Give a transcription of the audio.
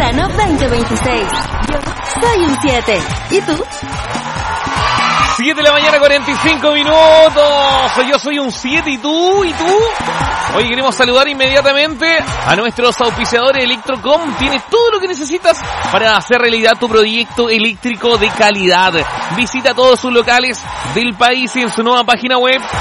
verano 2026. Yo soy un 7. ¿Y tú? 7 de la mañana, 45 minutos. Yo soy un 7, ¿y tú? ¿Y tú? Hoy queremos saludar inmediatamente a nuestros auspiciadores. Electrocom tiene todo lo que necesitas para hacer realidad tu proyecto eléctrico de calidad. Visita todos sus locales del país en su nueva página web